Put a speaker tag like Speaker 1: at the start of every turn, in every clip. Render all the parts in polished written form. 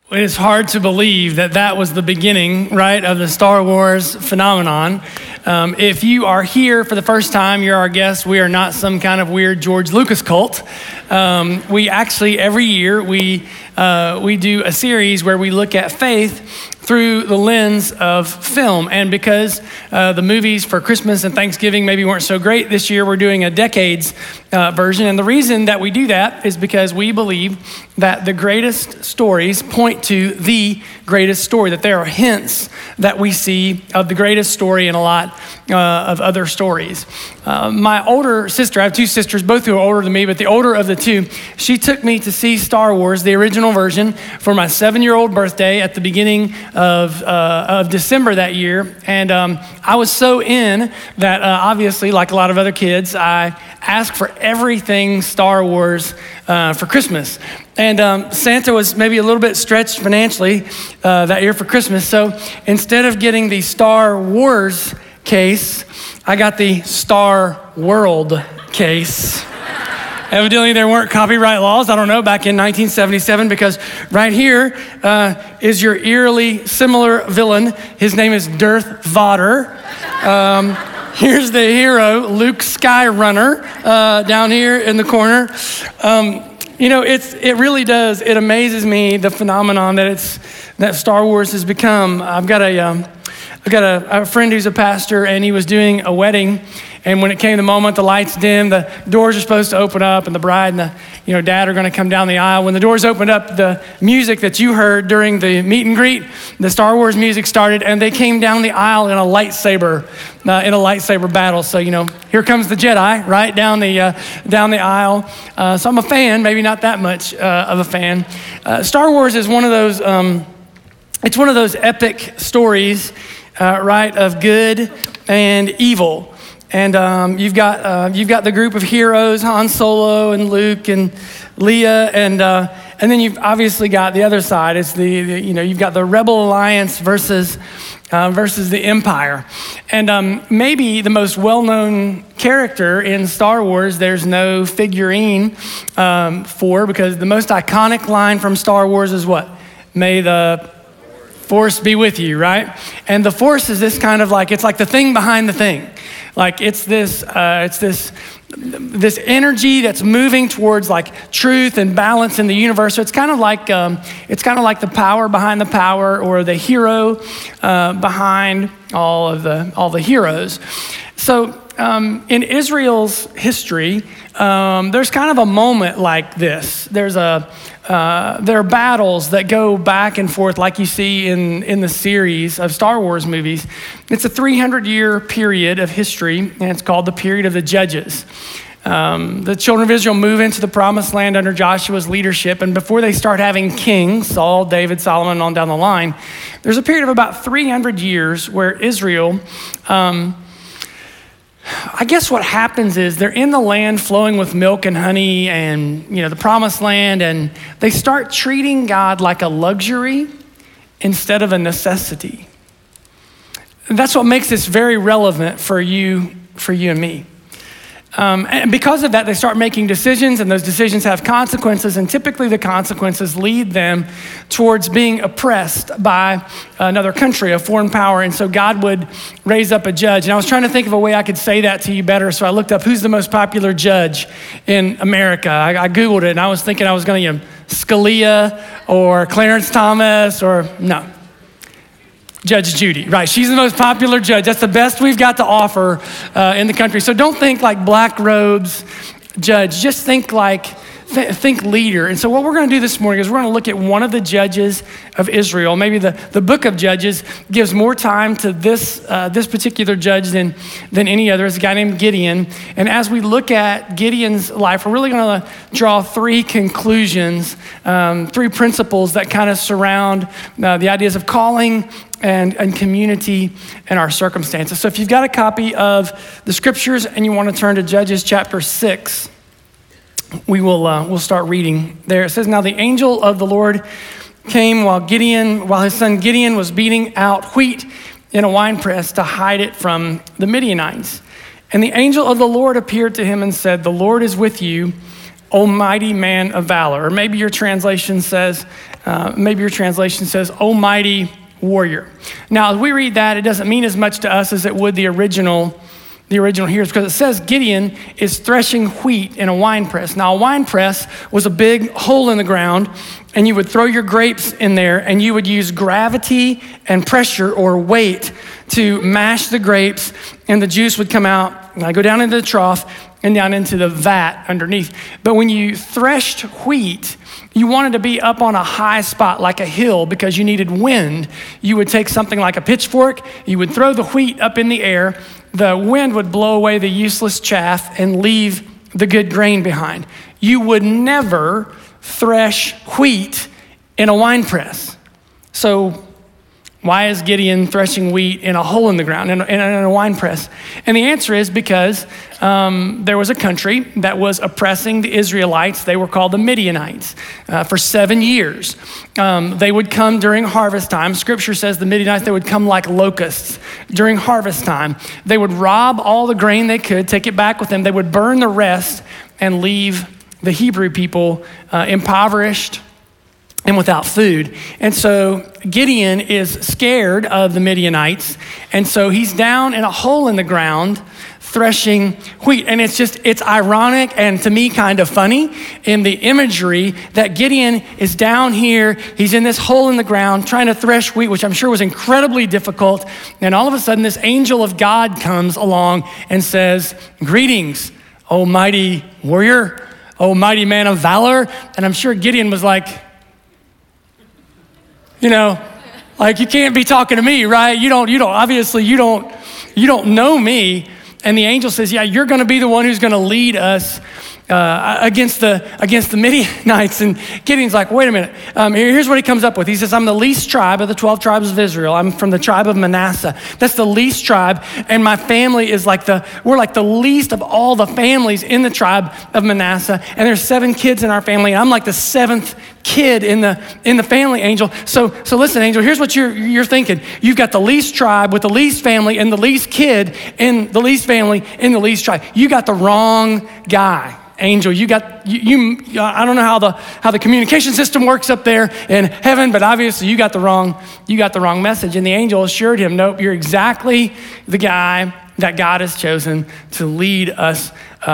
Speaker 1: It's hard to believe that that was the beginning, right, of the Star Wars phenomenon. If you are here for the first time, you're our guest. We are not some kind of weird George Lucas cult. We actually, every year, we do a series where we look at faith through the lens of film. And because the movies for Christmas and Thanksgiving maybe weren't so great this year, we're doing a decades version. And the reason that we do that is because we believe that the greatest stories point to the greatest story, that there are hints that we see of the greatest story in a lot of other stories. My older sister, I have two sisters, both who are older than me, but the older of the two, she took me to see Star Wars, the original version, for my 7-year-old birthday at the beginning of December that year. And I was so in that obviously, like a lot of other kids, I asked for everything Star Wars for Christmas. And Santa was maybe a little bit stretched financially that year for Christmas. So instead of getting the Star Wars case, I got the Star World case. Evidently, there weren't copyright laws, I don't know, back in 1977, because right here is your eerily similar villain. His name is Darth Vader. Here's the hero, Luke Skyrunner, down here in the corner. It really does. It amazes me, the phenomenon that Star Wars has become. I've got a friend who's a pastor, and he was doing a wedding. And when it came the moment, the lights dimmed, the doors are supposed to open up, and the bride and the dad are going to come down the aisle. When the doors opened up, the music that you heard during the meet and greet, the Star Wars music started, and they came down the aisle in a lightsaber battle. So here comes the Jedi, right down the aisle. So I'm a fan, maybe not that much of a fan. Star Wars is one of those. It's one of those epic stories, right, of good and evil. And you've got the group of heroes, Han Solo and Luke and Leia, and then you've obviously got the other side. It's you've got the Rebel Alliance versus the Empire. And maybe the most well-known character in Star Wars, there's no figurine for, because the most iconic line from Star Wars is what? May the Force be with you, right? And the Force is this kind of it's like the thing behind the thing. Like it's this energy that's moving towards truth and balance in the universe. So it's kind of like the power behind the power, or the hero behind all the heroes. So in Israel's history, there's kind of a moment like this. There are battles that go back and forth, like you see in the series of Star Wars movies. It's a 300-year period of history, and it's called the period of the Judges. The children of Israel move into the promised land under Joshua's leadership, and before they start having kings, Saul, David, Solomon, on down the line, there's a period of about 300 years where Israel, I guess what happens is they're in the land flowing with milk and honey and, the promised land, and they start treating God like a luxury instead of a necessity. And that's what makes this very relevant for you and me. And because of that, they start making decisions, and those decisions have consequences, and typically the consequences lead them towards being oppressed by another country, a foreign power, and so God would raise up a judge. And I was trying to think of a way I could say that to you better, so I looked up who's the most popular judge in America. I Googled it, and I was thinking I was going to Scalia or Clarence Thomas, or no. Judge Judy, right? She's the most popular judge. That's the best we've got to offer in the country. So don't think like black robes judge. Just think think leader. And so what we're going to do this morning is we're going to look at one of the judges of Israel. Maybe the book of Judges gives more time to this particular judge than any other. It's a guy named Gideon. And as we look at Gideon's life, we're really going to draw three conclusions, three principles that kind of surround the ideas of calling and community and our circumstances. So if you've got a copy of the scriptures and you want to turn to Judges chapter 6, we'll start reading there. It says, "Now the angel of the Lord came while his son Gideon was beating out wheat in a winepress to hide it from the Midianites. And the angel of the Lord appeared to him and said, 'The Lord is with you, O mighty man of valor.'" Or maybe your translation says, Maybe your translation says, "O mighty warrior." Now, as we read that, it doesn't mean as much to us as it would the original hearers, because it says Gideon is threshing wheat in a wine press. Now, a wine press was a big hole in the ground, and you would throw your grapes in there, and you would use gravity and pressure or weight to mash the grapes, and the juice would come out, and go down into the trough and down into the vat underneath. But when you threshed wheat, you wanted to be up on a high spot like a hill because you needed wind. You would take something like a pitchfork, you would throw the wheat up in the air, the wind would blow away the useless chaff and leave the good grain behind. You would never thresh wheat in a wine press. So why is Gideon threshing wheat in a hole in the ground, in a wine press? And the answer is because there was a country that was oppressing the Israelites. They were called the Midianites for 7 years. They would come during harvest time. Scripture says the Midianites, they would come like locusts during harvest time. They would rob all the grain they could, take it back with them. They would burn the rest and leave the Hebrew people impoverished and without food. And so Gideon is scared of the Midianites. And so he's down in a hole in the ground threshing wheat. And it's ironic and to me kind of funny in the imagery that Gideon is down here. He's in this hole in the ground trying to thresh wheat, which I'm sure was incredibly difficult. And all of a sudden this angel of God comes along and says, "Greetings, O mighty warrior, O mighty man of valor." And I'm sure Gideon was like, like, you can't be talking to me, right? You don't know me. And the angel says, yeah, you're going to be the one who's going to lead us against the Midianites. And Gideon's like, wait a minute. Here's what he comes up with. He says, I'm the least tribe of the 12 tribes of Israel. I'm from the tribe of Manasseh. That's the least tribe. And my family is we're like the least of all the families in the tribe of Manasseh. And there's 7 kids in our family. And I'm like the 7th kid in the family, angel. So listen, angel, here's what you're thinking. You've got the least tribe with the least family and the least kid in the least family in the least tribe. You got the wrong guy. Angel, you I don't know how the communication system works up there in heaven, but obviously you got the wrong message. And the angel assured him, nope, you're exactly the guy that God has chosen to lead us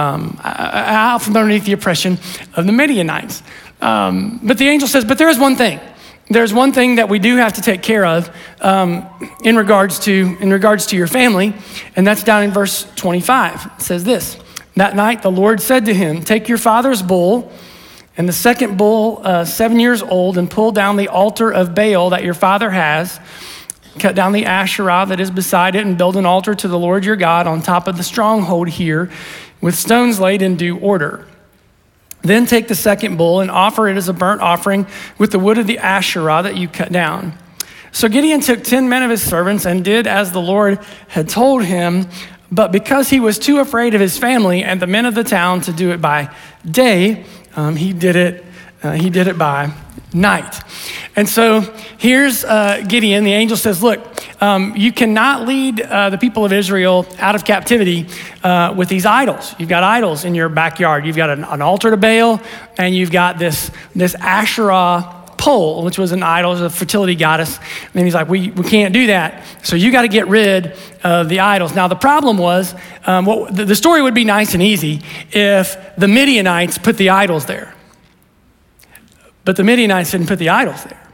Speaker 1: out from underneath the oppression of the Midianites. But the angel says, but there is one thing. There's one thing that we do have to take care of in regards to your family, and that's down in verse 25. It says this. That night, the Lord said to him, take your father's bull and the second bull, 7 years old, and pull down the altar of Baal that your father has. Cut down the Asherah that is beside it and build an altar to the Lord your God on top of the stronghold here with stones laid in due order. Then take the second bull and offer it as a burnt offering with the wood of the Asherah that you cut down. So Gideon took 10 men of his servants and did as the Lord had told him. But because he was too afraid of his family and the men of the town to do it by day, he did it by night. And so here's Gideon. The angel says, look, you cannot lead the people of Israel out of captivity with these idols. You've got idols in your backyard. You've got an altar to Baal, and you've got this Asherah pole, which was an idol, was a fertility goddess. And he's like, we can't do that. So you got to get rid of the idols. Now the problem was, the story would be nice and easy if the Midianites put the idols there. But the Midianites didn't put the idols there.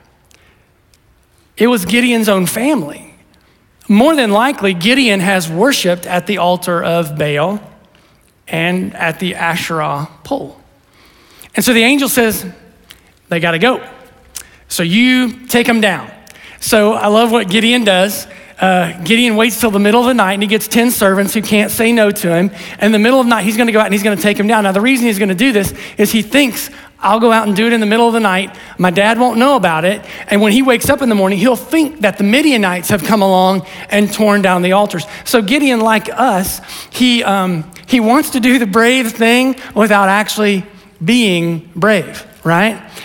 Speaker 1: It was Gideon's own family. More than likely, Gideon has worshiped at the altar of Baal and at the Asherah pole. And so the angel says, they got to go. So you take them down. So I love what Gideon does. Gideon waits till the middle of the night and he gets 10 servants who can't say no to him. And in the middle of the night, he's going to go out and he's going to take them down. Now, the reason he's going to do this is he thinks, I'll go out and do it in the middle of the night. My dad won't know about it. And when he wakes up in the morning, he'll think that the Midianites have come along and torn down the altars. So Gideon, like us, he wants to do the brave thing without actually being brave, right?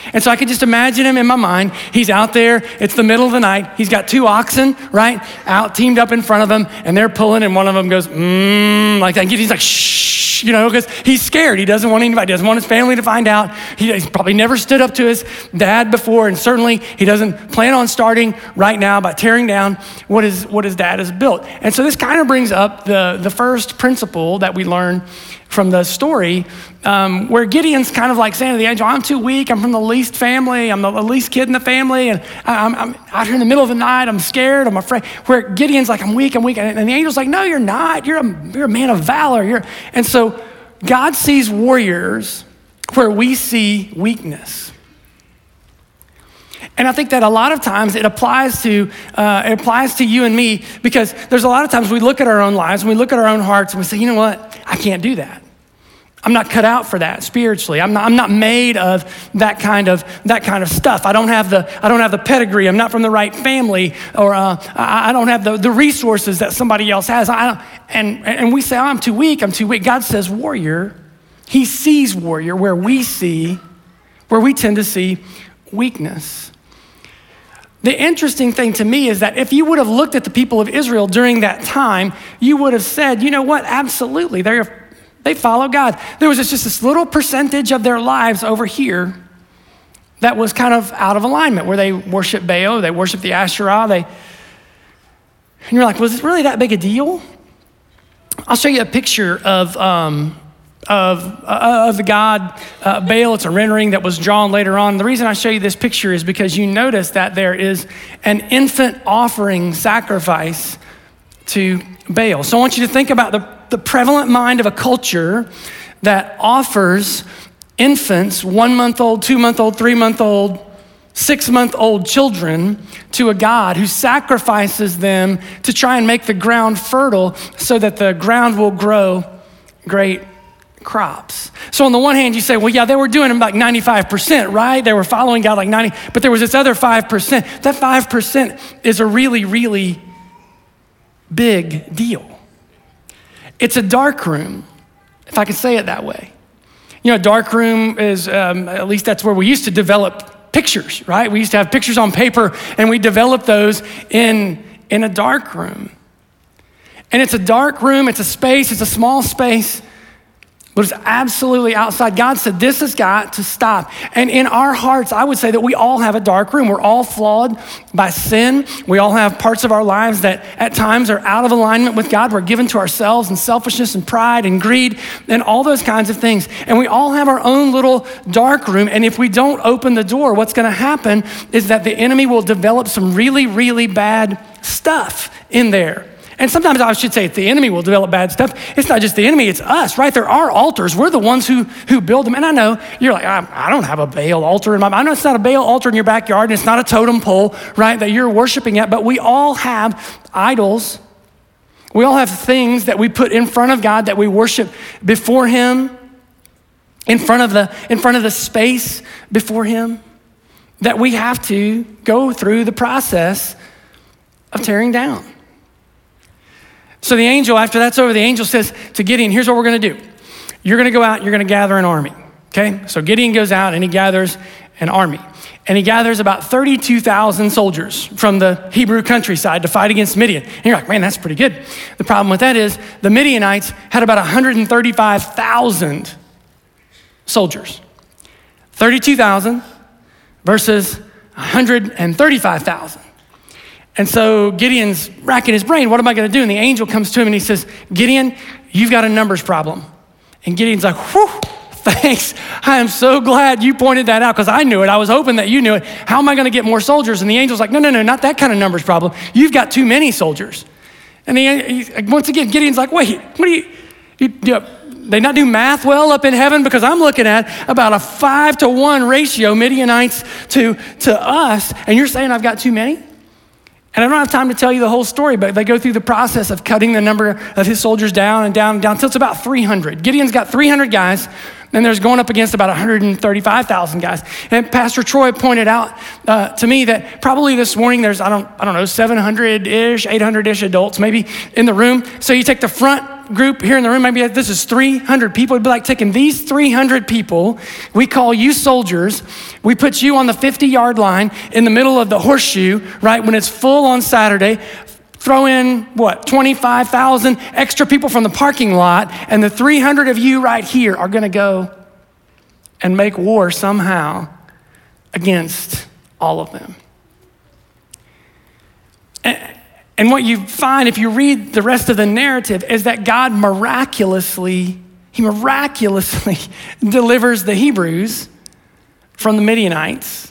Speaker 1: And so I could just imagine him in my mind. He's out there, it's the middle of the night. He's got 2 oxen, right, out teamed up in front of him, and they're pulling, and one of them goes, like that. He's like, shh, because he's scared. He doesn't want anybody, doesn't want his family to find out. He's probably never stood up to his dad before, and certainly he doesn't plan on starting right now by tearing down what his dad has built. And so this kind of brings up the first principle that we learn from the story, where Gideon's kind of like saying to the angel, I'm too weak, I'm from the least family, I'm the least kid in the family, and I'm out here in the middle of the night, I'm scared, I'm afraid. Where Gideon's like, I'm weak, and the angel's like, no, you're not, you're a man of valor. And so God sees warriors where we see weakness. And I think that a lot of times it applies to you and me, because there's a lot of times we look at our own lives and we look at our own hearts and we say, you know what? I can't do that. I'm not cut out for that spiritually. I'm not made of that kind of stuff. I don't have the pedigree. I'm not from the right family, or I don't have the resources that somebody else has. And we say, oh, I'm too weak. God says warrior. He sees warrior where we tend to see weakness. The interesting thing to me is that if you would have looked at the people of Israel during that time, you would have said, you know what? Absolutely, they follow God. There was just this little percentage of their lives over here that was kind of out of alignment, where they worship Baal, they worship the Asherah. And you're like, was it really that big a deal? I'll show you a picture of the god Baal. It's a rendering that was drawn later on. The reason I show you this picture is because you notice that there is an infant offering sacrifice to Baal. So I want you to think about the prevalent mind of a culture that offers infants, 1-month-old, 2-month-old, 3-month-old, 6-month-old children to a God who sacrifices them to try and make the ground fertile so that the ground will grow great crops. So on the one hand, you say, well, yeah, they were doing them like 95%, right? They were following God like 90, but there was this other 5%. That 5% is a really, really big deal. It's a dark room, if I can say it that way. Dark room is, at least that's where we used to develop pictures, right? We used to have pictures on paper, and we developed those in a dark room. And it's a dark room, it's a space, it's a small space, but it's absolutely outside. God said, this has got to stop. And in our hearts, I would say that we all have a dark room. We're all flawed by sin. We all have parts of our lives that at times are out of alignment with God. We're given to ourselves and selfishness and pride and greed and all those kinds of things. And we all have our own little dark room. And if we don't open the door, what's gonna happen is that the enemy will develop some really, really bad stuff in there. And sometimes I should say the enemy will develop bad stuff. It's not just the enemy, it's us, right? There are altars. We're the ones who build them. And I know you're like, I don't have a Baal altar in my mind. I know it's not a Baal altar in your backyard, and it's not a totem pole, right, that you're worshiping at, but we all have idols. We all have things that we put in front of God that we worship before him, in front of the space before him, that we have to go through the process of tearing down. So the angel, after that's over, the angel says to Gideon, here's what we're gonna do. You're gonna go out, you're gonna gather an army, okay? So Gideon goes out and he gathers an army. And he gathers about 32,000 soldiers from the Hebrew countryside to fight against Midian. And you're like, man, that's pretty good. The problem with that is the Midianites had about 135,000 soldiers. 32,000 versus 135,000. And so Gideon's racking his brain, what am I gonna do? And the angel comes to him and he says, Gideon, you've got a numbers problem. And Gideon's like, whew, thanks. I am so glad you pointed that out, because I knew it. I was hoping that you knew it. How am I gonna get more soldiers? And the angel's like, no, not that kind of numbers problem. You've got too many soldiers. And once again, Gideon's like, wait, what do you they not do math well up in heaven? Because I'm looking at about a 5-to-1 ratio, Midianites to us, and you're saying I've got too many? And I don't have time to tell you the whole story, but they go through the process of cutting the number of his soldiers down and down and down until it's about 300. Gideon's got 300 guys and there's going up against about 135,000 guys. And Pastor Troy pointed out to me that probably this morning there's, I don't know, 700-ish, 800-ish adults maybe in the room. So you take the front group here in the room, maybe this is 300 people. It'd be like taking these 300 people, we call you soldiers, we put you on the 50-yard line in the middle of the horseshoe, right, when it's full on Saturday, throw in, 25,000 extra people from the parking lot, and the 300 of you right here are gonna go and make war somehow against all of them. And what you find if you read the rest of the narrative is that God miraculously delivers the Hebrews from the Midianites.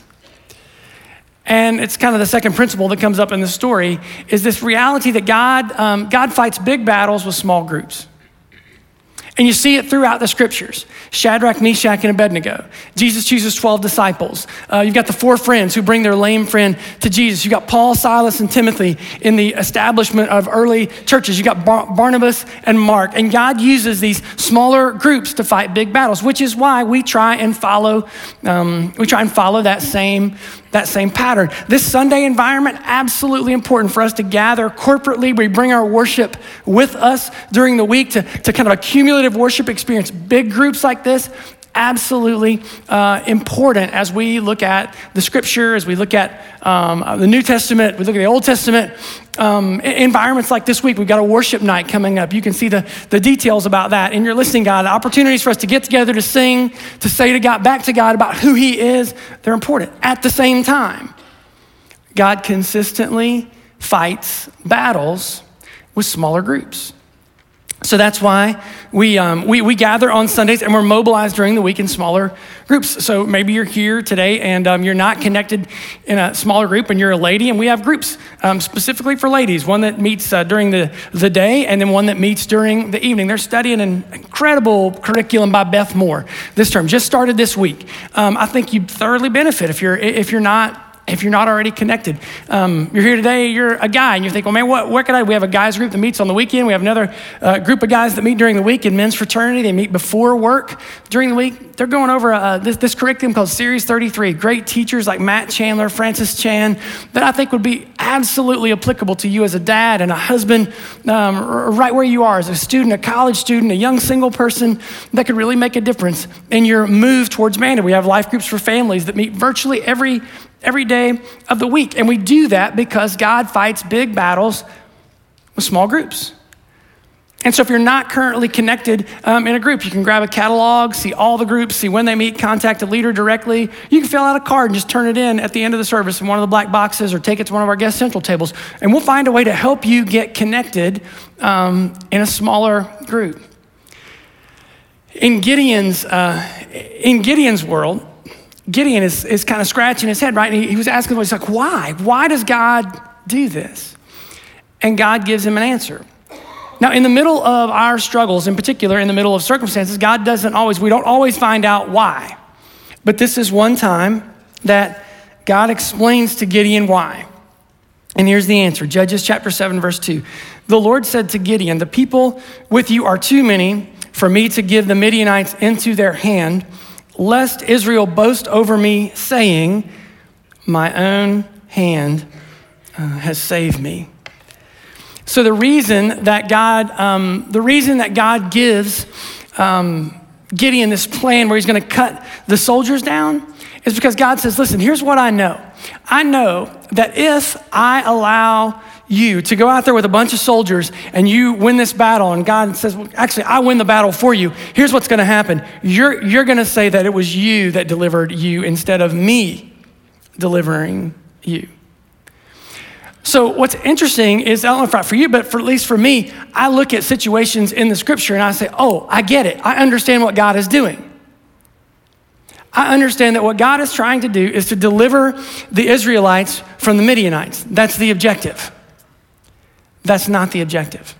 Speaker 1: And it's kind of the second principle that comes up in the story is this reality that God fights big battles with small groups. And you see it throughout the scriptures. Shadrach, Meshach, and Abednego. Jesus chooses 12 disciples. You've got the 4 friends who bring their lame friend to Jesus. You've got Paul, Silas, and Timothy in the establishment of early churches. You've got Barnabas and Mark. And God uses these smaller groups to fight big battles, which is why we try and follow that same pattern. This Sunday environment, absolutely important for us to gather corporately. We bring our worship with us during the week to kind of a cumulative worship experience. Big groups like this, absolutely important as we look at the scripture, as we look at the New Testament, we look at the Old Testament. Environments like this week, we've got a worship night coming up. You can see the details about that in your listening guide. Opportunities for us to get together, to sing, to say to God, back to God about who he is, they're important. At the same time, God consistently fights battles with smaller groups. So that's why we gather on Sundays and we're mobilized during the week in smaller groups. So maybe you're here today and you're not connected in a smaller group and you're a lady, and we have groups specifically for ladies, one that meets during the day and then one that meets during the evening. They're studying an incredible curriculum by Beth Moore this term, just started this week. I think you'd thoroughly benefit if you're not already connected. You're here today, you're a guy, and you think, well, man, what could I do? We have a guys group that meets on the weekend. We have another group of guys that meet during the week in men's fraternity. They meet before work during the week. They're going over this curriculum called Series 33. Great teachers like Matt Chandler, Francis Chan, that I think would be absolutely applicable to you as a dad and a husband, right where you are, as a student, a college student, a young single person, that could really make a difference in your move towards manhood. We have life groups for families that meet virtually every day of the week. And we do that because God fights big battles with small groups. And so if you're not currently connected in a group, you can grab a catalog, see all the groups, see when they meet, contact a leader directly. You can fill out a card and just turn it in at the end of the service in one of the black boxes, or take it to one of our guest central tables. And we'll find a way to help you get connected in a smaller group. In Gideon's world, Gideon is kind of scratching his head, right? And he was asking, he's like, why? Why does God do this? And God gives him an answer. Now, in the middle of our struggles, in particular, in the middle of circumstances, we don't always find out why. But this is one time that God explains to Gideon why. And here's the answer. Judges chapter 7, verse 2. The Lord said to Gideon, the people with you are too many for me to give the Midianites into their hand, lest Israel boast over me, saying, my own hand has saved me. So the reason that God gives Gideon this plan where he's going to cut the soldiers down is because God says, listen, here's what I know. I know that if I allow you to go out there with a bunch of soldiers and you win this battle, and God says, well, actually, I win the battle for you, here's what's going to happen. You're going to say that it was you that delivered you instead of me delivering you. So what's interesting is, I don't know if for you, but at least for me, I look at situations in the scripture and I say, oh, I get it. I understand what God is doing. I understand that what God is trying to do is to deliver the Israelites from the Midianites. That's the objective. That's not the objective.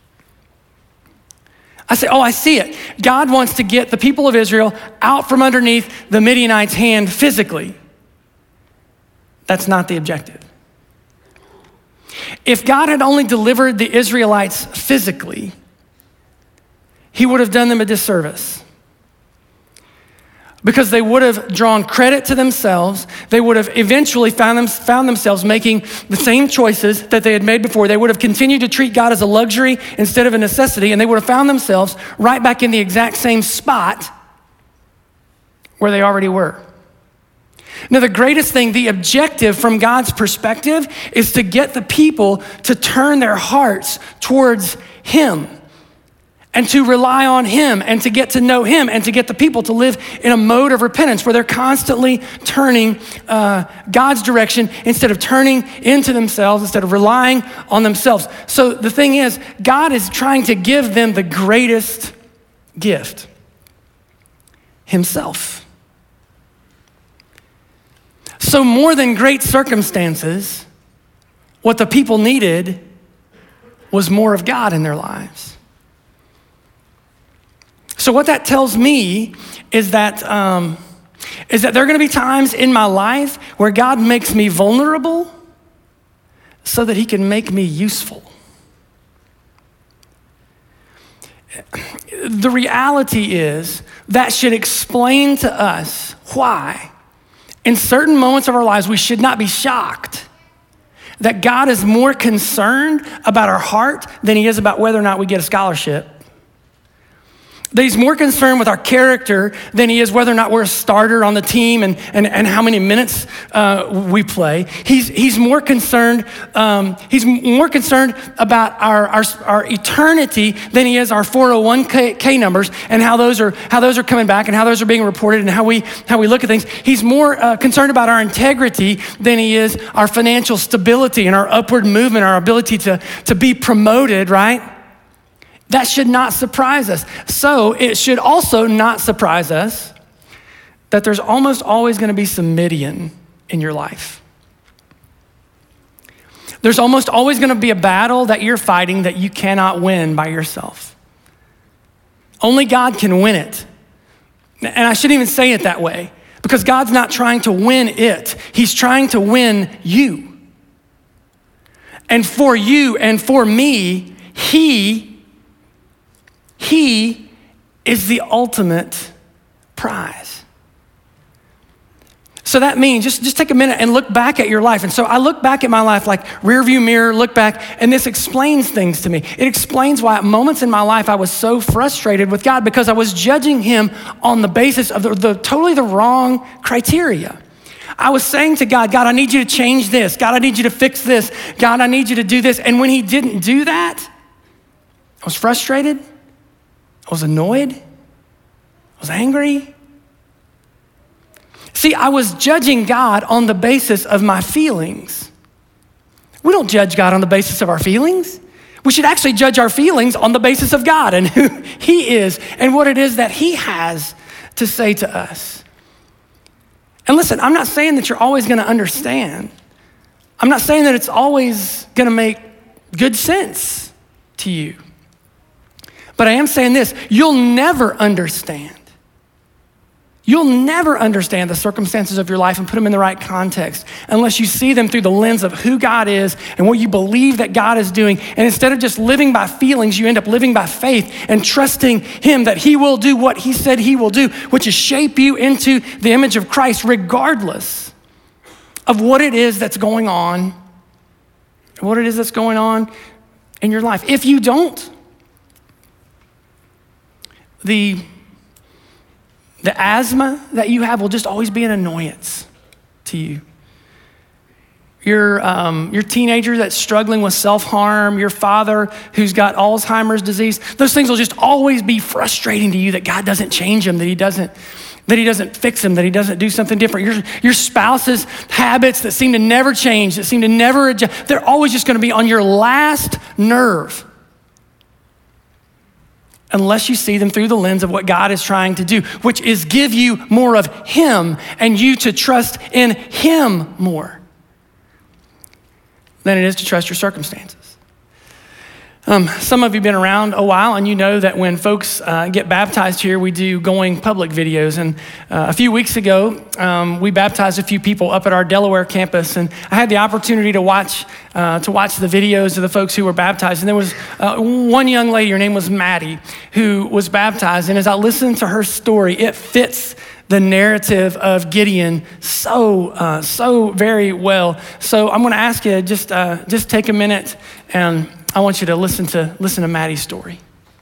Speaker 1: I say, oh, I see it. God wants to get the people of Israel out from underneath the Midianites' hand physically. That's not the objective. If God had only delivered the Israelites physically, he would have done them a disservice. because they would have drawn credit to themselves. They would have eventually found themselves making the same choices that they had made before. They would have continued to treat God as a luxury instead of a necessity, and they would have found themselves right back in the exact same spot where they already were. Now, the greatest thing, the objective from God's perspective, is to get the people to turn their hearts towards Him and to rely on Him and to get to know Him and to get the people to live in a mode of repentance where they're constantly turning God's direction instead of turning into themselves, instead of relying on themselves. So the thing is, God is trying to give them the greatest gift, Himself. So more than great circumstances, what the people needed was more of God in their lives. So what that tells me is that there are going to be times in my life where God makes me vulnerable so that He can make me useful. The reality is that should explain to us why in certain moments of our lives we should not be shocked that God is more concerned about our heart than He is about whether or not we get a scholarship. That He's more concerned with our character than He is whether or not we're a starter on the team and how many minutes we play. He's more concerned. He's more concerned about our eternity than He is our 401k numbers and how those are coming back and how those are being reported and how we look at things. He's more concerned about our integrity than He is our financial stability and our upward movement, our ability to be promoted, right? That should not surprise us. So it should also not surprise us that there's almost always going to be some Midian in your life. There's almost always going to be a battle that you're fighting that you cannot win by yourself. Only God can win it. And I shouldn't even say it that way because God's not trying to win it. He's trying to win you. And for you and for me, He is the ultimate prize. So that means just take a minute and look back at your life. And so I look back at my life like rear view mirror, look back, and this explains things to me. It explains why at moments in my life I was so frustrated with God because I was judging Him on the basis of the totally the wrong criteria. I was saying to God, I need you to change this. God, I need you to fix this. God, I need you to do this. And when He didn't do that, I was frustrated. I was annoyed. I was angry. See, I was judging God on the basis of my feelings. We don't judge God on the basis of our feelings. We should actually judge our feelings on the basis of God and who He is and what it is that He has to say to us. And listen, I'm not saying that you're always going to understand. I'm not saying that it's always going to make good sense to you. But I am saying this, you'll never understand. You'll never understand the circumstances of your life and put them in the right context unless you see them through the lens of who God is and what you believe that God is doing. And instead of just living by feelings, you end up living by faith and trusting Him that He will do what He said He will do, which is shape you into the image of Christ regardless of what it is that's going on, in your life. If you don't, the asthma that you have will just always be an annoyance to you. Your teenager that's struggling with self-harm, your father who's got Alzheimer's disease, those things will just always be frustrating to you that God doesn't change them, that he doesn't fix them, that He doesn't do something different. Your spouse's habits that seem to never change, that seem to never adjust, they're always just going to be on your last nerve. Unless you see them through the lens of what God is trying to do, which is give you more of Him and you to trust in Him more than it is to trust your circumstances. Some of you have been around a while and you know that when folks get baptized here, we do going public videos. And a few weeks ago, we baptized a few people up at our Delaware campus. And I had the opportunity to watch the videos of the folks who were baptized. And there was one young lady, her name was Maddie, who was baptized. And as I listened to her story, it fits the narrative of Gideon so very well. So I'm going to ask you just take a minute, and I want you to listen to Maddie's story.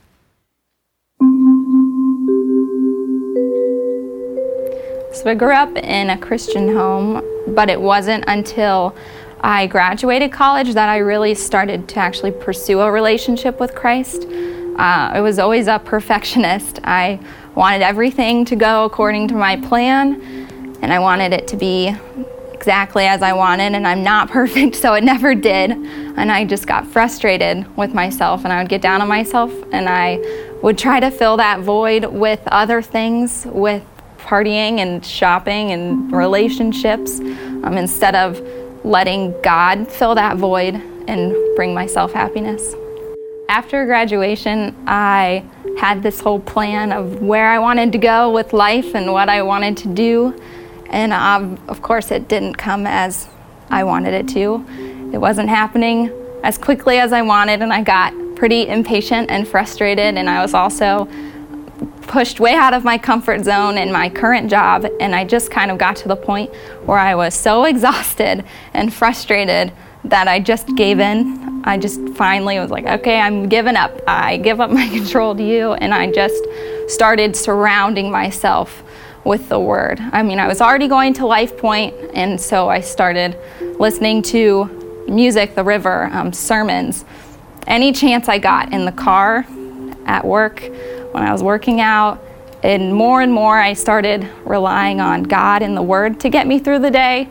Speaker 2: So I grew up in a Christian home, but it wasn't until I graduated college that I really started to actually pursue a relationship with Christ. I was always a perfectionist. I wanted everything to go according to my plan, and I wanted it to be exactly as I wanted, and I'm not perfect, so it never did. And I just got frustrated with myself, and I would get down on myself, and I would try to fill that void with other things, with partying and shopping and relationships, instead of letting God fill that void and bring myself happiness. After graduation, I had this whole plan of where I wanted to go with life and what I wanted to do. And of course, it didn't come as I wanted it to. It wasn't happening as quickly as I wanted, and I got pretty impatient and frustrated. And I was also pushed way out of my comfort zone in my current job, and I just kind of got to the point where I was so exhausted and frustrated that I just gave in. I just finally was like, okay, I'm giving up. I give up my control to you, and I just started surrounding myself with the Word. I mean, I was already going to Life Point, and so I started listening to music, the river, sermons, any chance I got in the car, at work, when I was working out, and more I started relying on God and the Word to get me through the day,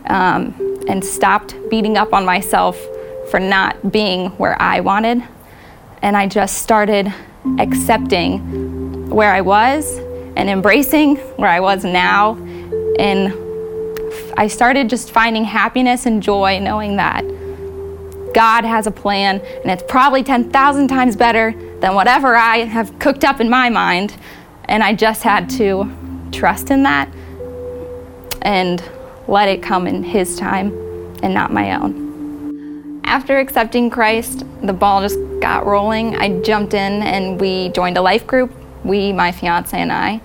Speaker 2: and stopped beating up on myself for not being where I wanted. And I just started accepting where I was and embracing where I was now. And I started just finding happiness and joy knowing that God has a plan, and it's probably 10,000 times better than whatever I have cooked up in my mind. And I just had to trust in that and let it come in His time and not my own. After accepting Christ, the ball just got rolling. I jumped in and we joined a life group, my fiance and I,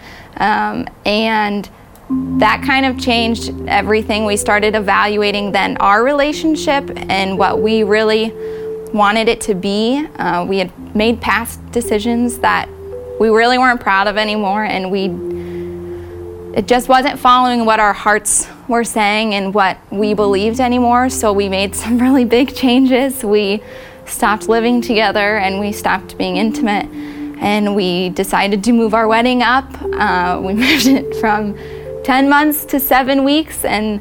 Speaker 2: and that kind of changed everything. We started evaluating then our relationship and what we really wanted it to be. We had made past decisions that we really weren't proud of anymore, and it just wasn't following what our hearts were saying and what we believed anymore. So we made some really big changes. We stopped living together and we stopped being intimate, and we decided to move our wedding up. We moved it from 10 months to 7 weeks, and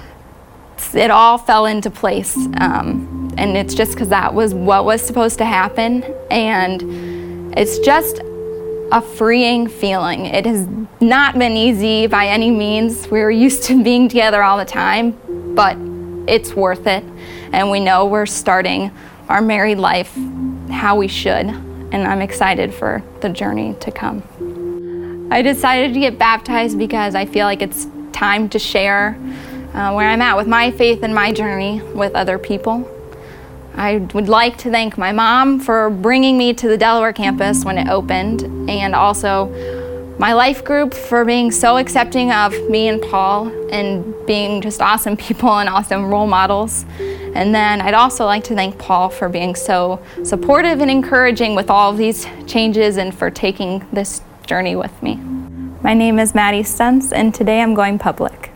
Speaker 2: it all fell into place. And it's just because that was what was supposed to happen. And it's just a freeing feeling. It has not been easy by any means. We were used to being together all the time, but it's worth it. And we know we're starting our married life how we should. And I'm excited for the journey to come. I decided to get baptized because I feel like it's time to share where I'm at with my faith and my journey with other people. I would like to thank my mom for bringing me to the Delaware campus when it opened, and also my life group for being so accepting of me and Paul and being just awesome people and awesome role models. And then I'd also like to thank Paul for being so supportive and encouraging with all of these changes and for taking this journey with me. My name is Maddie Stuntz, and today I'm going public.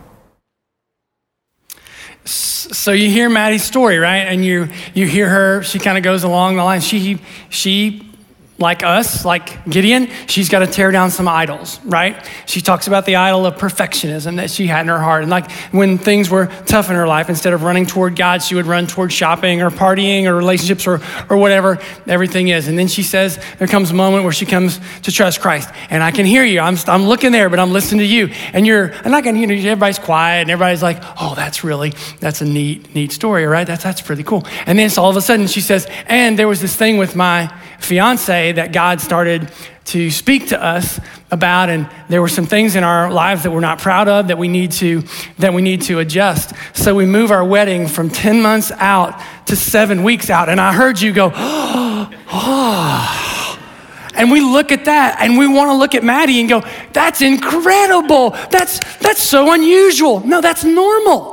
Speaker 1: So you hear Maddie's story, right? And you hear her, she kind of goes along the line. She, like us, like Gideon, she's got to tear down some idols, right? She talks about the idol of perfectionism that she had in her heart. And like when things were tough in her life, instead of running toward God, she would run toward shopping or partying or relationships or whatever everything is. And then she says, there comes a moment where she comes to trust Christ. And I can hear you. I'm looking there, but I'm listening to you. And I'm not going to hear, everybody's quiet and everybody's like, oh, that's a neat story, right? That's pretty cool. And then all of a sudden she says, and there was this thing with my fiance that God started to speak to us about, and there were some things in our lives that we're not proud of that we need to adjust. So we move our wedding from 10 months out to 7 weeks out. And I heard you go, oh. And we look at that and we want to look at Maddie and go, that's incredible. That's so unusual. No, that's normal.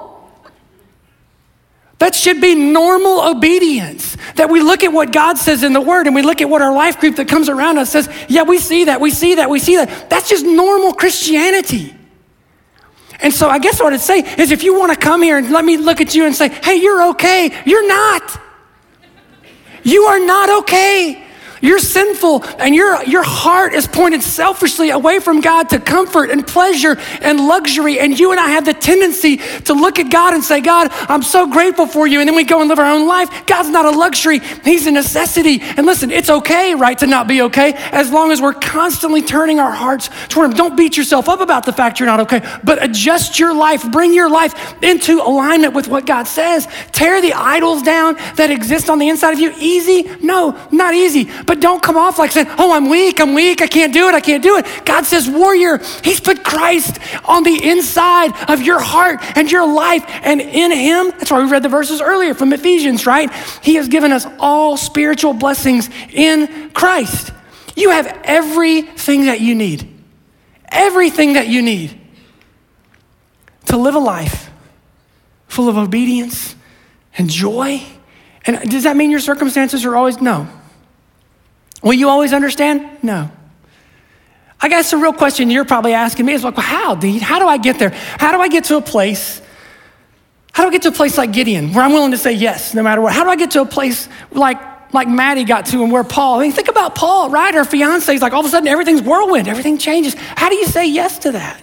Speaker 1: That should be normal obedience. That we look at what God says in the Word and we look at what our life group that comes around us says, yeah, we see that. That's just normal Christianity. And so I guess what I'd say is if you want to come here and let me look at you and say, hey, you're okay. You're not. You are not okay. You're sinful, and your heart is pointed selfishly away from God to comfort and pleasure and luxury. And you and I have the tendency to look at God and say, God, I'm so grateful for you. And then we go and live our own life. God's not a luxury. He's a necessity. And listen, it's okay, right, to not be okay as long as we're constantly turning our hearts toward Him. Don't beat yourself up about the fact you're not okay, but adjust your life. Bring your life into alignment with what God says. Tear the idols down that exist on the inside of you. Easy? No, not easy. But don't come off like saying, oh, I'm weak, I can't do it. God says, warrior, He's put Christ on the inside of your heart and your life, and in Him, that's why we read the verses earlier from Ephesians, right? He has given us all spiritual blessings in Christ. You have everything that you need to live a life full of obedience and joy. And does that mean your circumstances are always? No. Will you always understand? No. I guess the real question you're probably asking me is like, well, how, Dean? How do I get there? How do I get to a place like Gideon where I'm willing to say yes no matter what? How do I get to a place like Maddie got to and where Paul? I mean, think about Paul, right? Her fiance is like all of a sudden everything's whirlwind, everything changes. How do you say yes to that?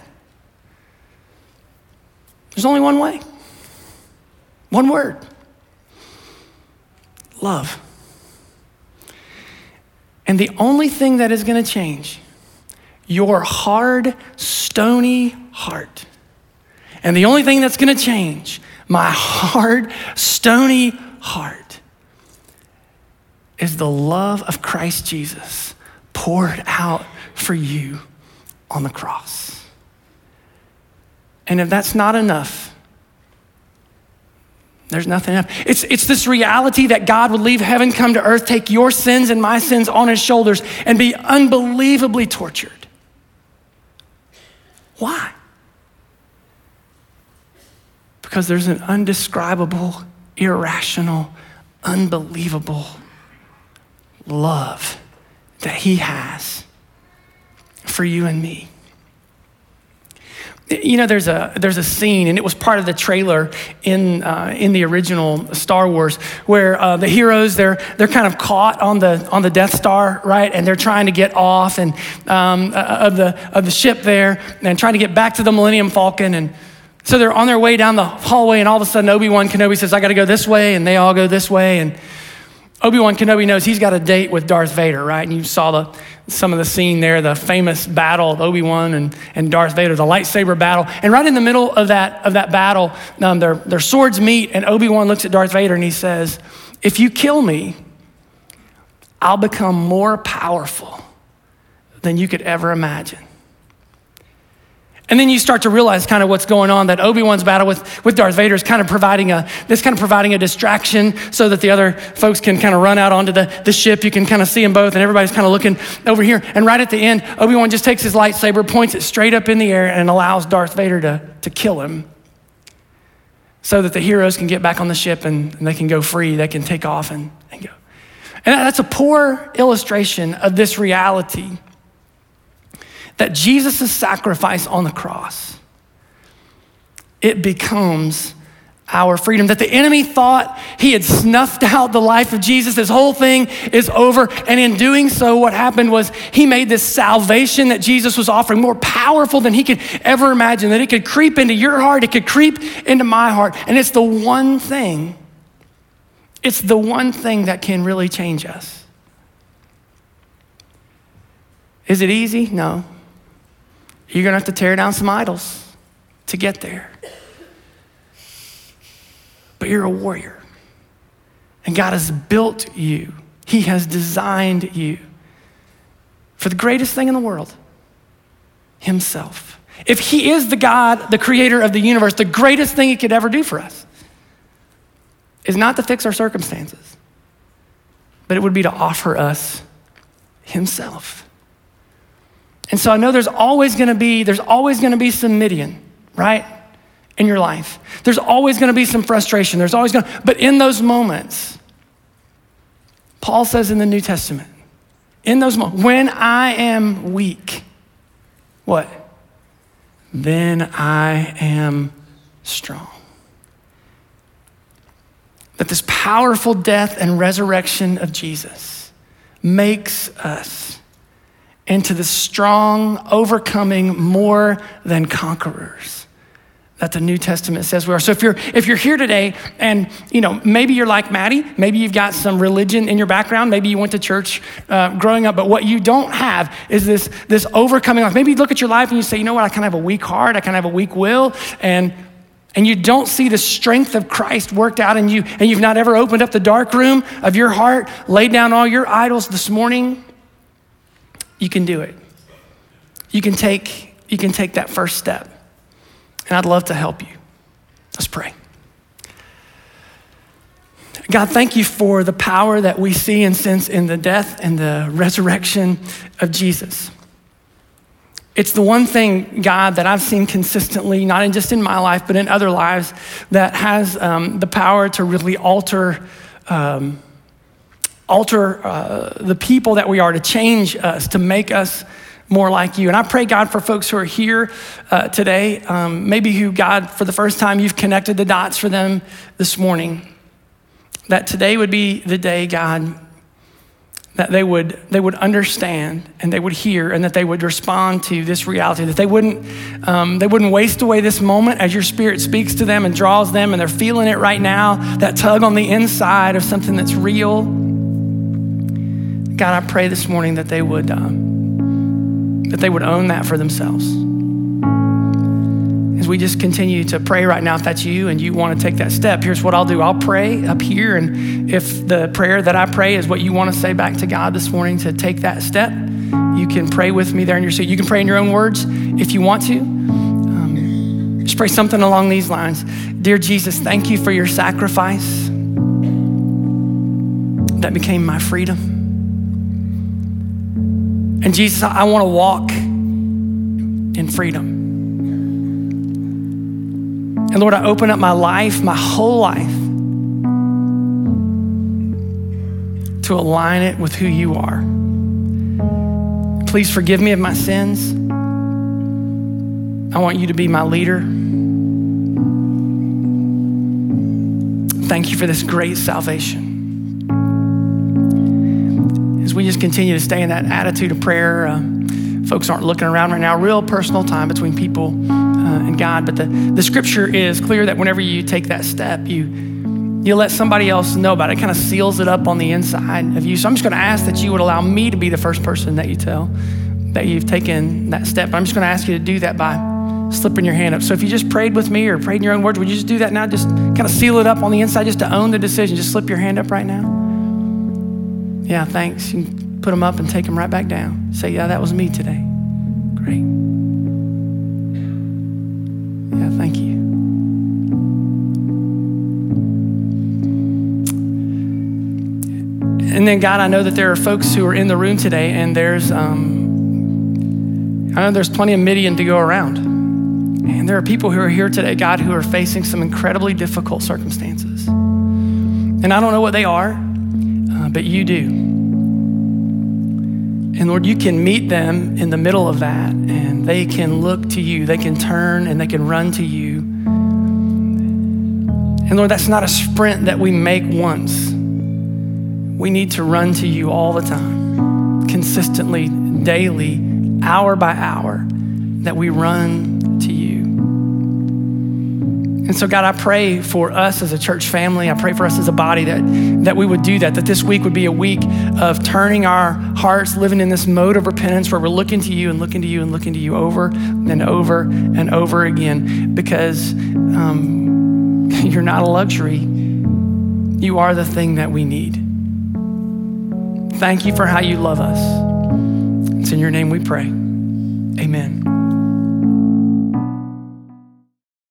Speaker 1: There's only one way. One word. Love. And the only thing that is going to change your hard, stony heart, and the only thing that's going to change my hard, stony heart is the love of Christ Jesus poured out for you on the cross. And if that's not enough, there's nothing else. It's this reality that God would leave heaven, come to earth, take your sins and my sins on His shoulders and be unbelievably tortured. Why? Because there's an undescribable, irrational, unbelievable love that He has for you and me. You know, there's a scene, and it was part of the trailer in the original Star Wars, where the heroes they're kind of caught on the Death Star, right? And they're trying to get off and of the ship there, and trying to get back to the Millennium Falcon. And so they're on their way down the hallway, and all of a sudden Obi-Wan Kenobi says, "I got to go this way," and they all go this way. And Obi-Wan Kenobi knows he's got a date with Darth Vader, right? And you saw some of the scene there, the famous battle of Obi-Wan and Darth Vader, the lightsaber battle. And right in the middle of that battle, their swords meet, and Obi-Wan looks at Darth Vader and he says, "If you kill me, I'll become more powerful than you could ever imagine." And then you start to realize kind of what's going on, that Obi-Wan's battle with Darth Vader is kind of providing a distraction so that the other folks can kind of run out onto the ship. You can kind of see them both, and everybody's kind of looking over here. And right at the end, Obi-Wan just takes his lightsaber, points it straight up in the air, and allows Darth Vader to kill him so that the heroes can get back on the ship and they can go free. They can take off and go. And that's a poor illustration of this reality, that Jesus' sacrifice on the cross, it becomes our freedom. That the enemy thought he had snuffed out the life of Jesus. This whole thing is over. And in doing so, what happened was he made this salvation that Jesus was offering more powerful than he could ever imagine, that it could creep into your heart, it could creep into my heart. And it's the one thing that can really change us. Is it easy? No. You're gonna have to tear down some idols to get there. But you're a warrior. And God has built you. He has designed you for the greatest thing in the world, Himself. If He is the God, the creator of the universe, the greatest thing He could ever do for us is not to fix our circumstances, but it would be to offer us himself. And so I know there's always gonna be some Midian, right? In your life. There's always gonna be some frustration. But in those moments, Paul says in the New Testament, in those moments, when I am weak, what? Then I am strong. That this powerful death and resurrection of Jesus makes us into the strong, overcoming, more than conquerors that the New Testament says we are. So if you're here today and maybe you're like Maddie, maybe you've got some religion in your background, maybe you went to church growing up, but what you don't have is this overcoming life. Maybe you look at your life and you say, you know what, I kind of have a weak heart, I kind of have a weak will, and you don't see the strength of Christ worked out in you, and you've not ever opened up the dark room of your heart, laid down all your idols this morning. You can do it. You can take that first step. And I'd love to help you. Let's pray. God, thank you for the power that we see and sense in the death and the resurrection of Jesus. It's the one thing, God, that I've seen consistently, not just in my life, but in other lives, that has the power to really alter the people that we are, to change us, to make us more like you. And I pray, God, for folks who are here today, maybe who, God, for the first time, you've connected the dots for them this morning, that today would be the day, God, that they would understand and they would hear and that they would respond to this reality, that they wouldn't waste away this moment as your Spirit speaks to them and draws them and they're feeling it right now, that tug on the inside of something that's real. God, I pray this morning that they would own that for themselves. As we just continue to pray right now, if that's you and you want to take that step, here's what I'll do. I'll pray up here, and if the prayer that I pray is what you want to say back to God this morning to take that step, you can pray with me there in your seat. You can pray in your own words if you want to. Just pray something along these lines. Dear Jesus, thank you for your sacrifice that became my freedom. And Jesus, I want to walk in freedom. And Lord, I open up my life, my whole life, to align it with who you are. Please forgive me of my sins. I want you to be my leader. Thank you for this great salvation. As we just continue to stay in that attitude of prayer, folks aren't looking around right now, real personal time between people and God. But the scripture is clear that whenever you take that step, you let somebody else know about it. It kind of seals it up on the inside of you. So I'm just gonna ask that you would allow me to be the first person that you tell that you've taken that step. I'm just gonna ask you to do that by slipping your hand up. So if you just prayed with me or prayed in your own words, would you just do that now? Just kind of seal it up on the inside, just to own the decision. Just slip your hand up right now. Yeah, thanks. You can put them up and take them right back down. Say, yeah, that was me today. Great. Yeah, thank you. And then, God, I know that there are folks who are in the room today, and I know there's plenty of Midian to go around. And there are people who are here today, God, who are facing some incredibly difficult circumstances. And I don't know what they are, but you do. And Lord, you can meet them in the middle of that, and they can look to you. They can turn and they can run to you. And Lord, that's not a sprint that we make once. We need to run to you all the time, consistently, daily, hour by hour, that we run to you. And so, God, I pray for us as a church family. I pray for us as a body that we would do that this week would be a week of turning our hearts, living in this mode of repentance where we're looking to you and looking to you and looking to you over and over and over again, because you're not a luxury. You are the thing that we need. Thank you for how you love us. It's in your name we pray. Amen.